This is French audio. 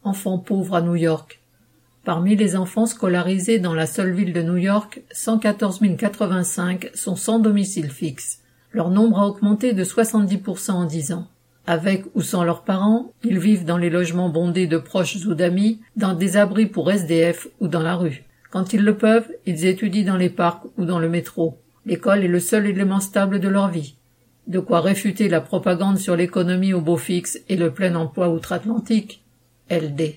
enfants pauvres à New York. Parmi les enfants scolarisés dans la seule ville de New York, 114 085 sont sans domicile fixe. Leur nombre a augmenté de 70% en 10 ans. Avec ou sans leurs parents, ils vivent dans les logements bondés de proches ou d'amis, dans des abris pour SDF ou dans la rue. Quand ils le peuvent, ils étudient dans les parcs ou dans le métro. L'école est le seul élément stable de leur vie. De quoi réfuter la propagande sur l'économie au beau fixe et le plein emploi outre-Atlantique. LD.